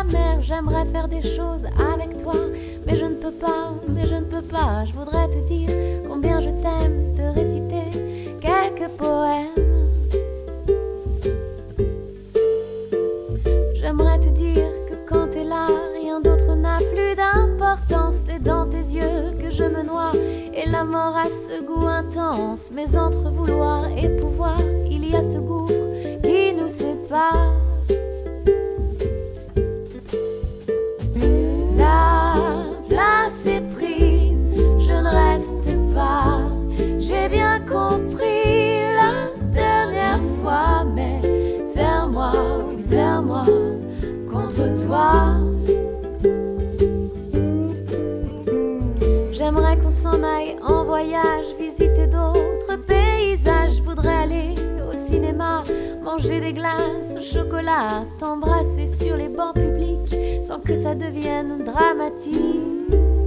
la mer. J'aimerais faire des choses avec toi, mais je ne peux pas, mais je ne peux pas. Je voudrais te dire combien je t'aime, te réciter quelques poèmes. J'aimerais te dire que quand t'es là, rien d'autre n'a plus d'importance. C'est dans tes yeux que je me noie, et la mort a ce goût intense. Mais entre vouloir et pouvoir, il y a ce gouffre qui nous sépare. La place est prise, je ne reste pas. J'ai bien compris la dernière fois, mais serre-moi, oui, serre-moi contre toi. J'aimerais qu'on s'en aille en voyage, visiter d'autres paysages. Je voudrais aller au cinéma, manger des glaces au chocolat, t'embrasser sur les bancs publics sans que ça devienne dramatique.